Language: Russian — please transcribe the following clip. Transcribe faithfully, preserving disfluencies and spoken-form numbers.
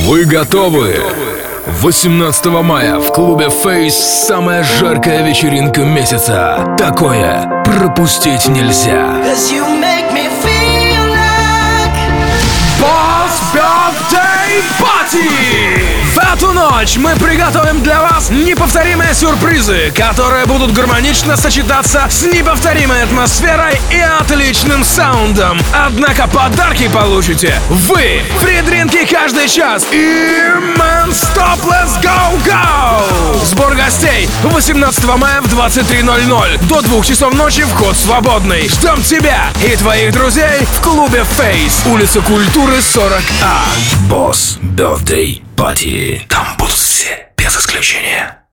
Вы готовы? восемнадцатого мая в клубе Face самая жаркая вечеринка месяца. Такое пропустить нельзя. Boss Birthday Party! В эту ночь мы приготовим для вас неповторимые сюрпризы, которые будут гармонично сочетаться с неповторимой атмосферой и отличным саундом. Однако подарки получите вы. Фри-дринки каждый час и Man-Stop Let's Go Go! Сбор гостей восемнадцатого мая в двадцать три ноль ноль. До двух часов ночи вход свободный. Ждем тебя и твоих друзей в клубе Face, улица Культуры сорок А. Boss Birthday Party. Там будут все, без исключения.